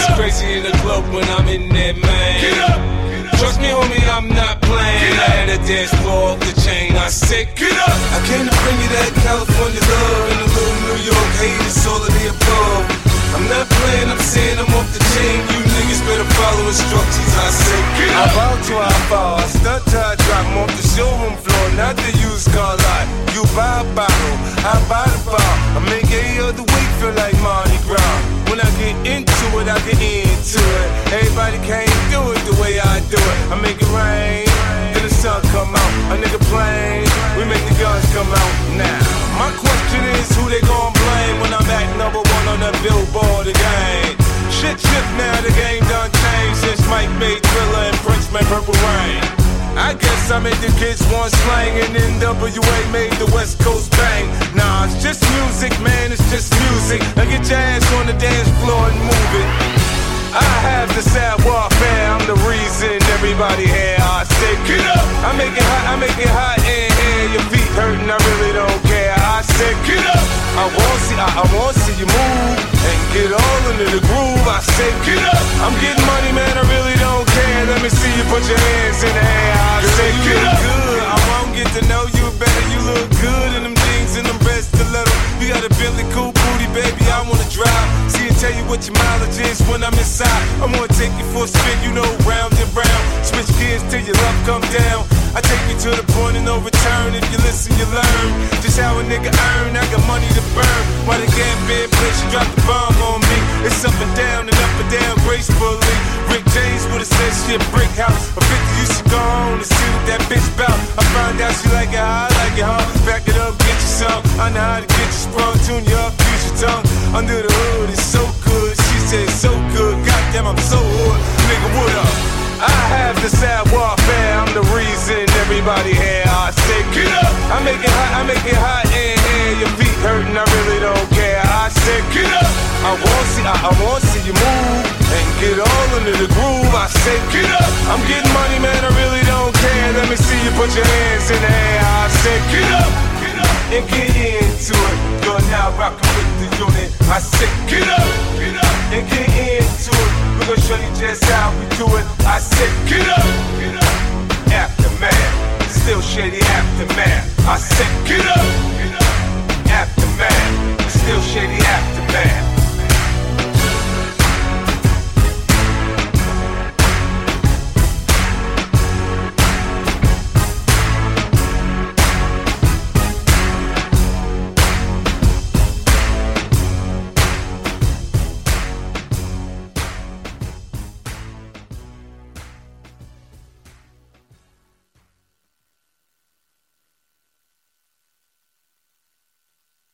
It's crazy in the club when I'm in there, man. Get up. Trust me, homie, I'm not playing. I had a dance floor off the chain. I said, get up. I came to bring you that California love and a little New York hate. It's all of the above. I'm not playing, I'm saying I'm off the chain. You niggas better follow instructions. I say, get up. I bow to I fall, I stunt till I drop. I'm off the showroom floor, not the used car lot. You buy a bottle, I buy the bar. I make every other week feel like Mardi Gras. When I get into it, I get into it. Everybody can't do it the way I do it. I make it rain, then the sun come out. A nigga playing, we make the guns come out now. My question is who they gon' blame when I'm at number one on the Billboard again? Shit shift now, the game done changed since Mike made Thriller and Prince made Purple Rain. I guess I made the kids want slang and NWA made the West Coast bang. Nah, it's just music, man, it's just music. Now get your ass on the dance floor and move it. I have the sad warfare, I'm the reason everybody here. I say, get up. I make it hot in here. Your feet hurting, I really don't care. I said, get up. I wanna see you move and get all into the groove. I say, get up. I'm getting money, man, I really don't care. Let me see you put your hands in the air. I say, get up. Good. I won't get to know you better. You look good in them jeans and them red stilettos. You got a Bentley cool booty, baby. I wanna drive. See and tell you what your mileage is when I'm inside. I'm gonna take you for a spin, you know, round and round. Switch gears till your love come down. I take you to the point of no return. If you listen, you learn just how a nigga earn. I got money to burn. While the gambit bitch drop the bomb on me. It's up and down gracefully. Rick James would've said shit, brick house. A 50 you should go on and see what that bitch bout. I found out she like it how I like it, huh? Back it up, get you some. I know how to get you sprung, tune you up, use your tongue. Under the hood, it's so good. She said so good. Goddamn, I'm so hood. Nigga, what up? I have the sad warfare, I'm the reason everybody here. I say, get up. I make it hot in here. Your feet hurting, I really don't care. I say, get up. I wanna see you move and get all into the groove. I say, get up. I'm getting money, man, I really don't care. Let me see you put your hands in the air. I say, get up. And get into it. You're now rocking with the unit. I say, get up. And get into it. We're gonna show you just how we do it. I said, get up. Aftermath. Still shady aftermath. I said, get up. Aftermath. Still shady aftermath.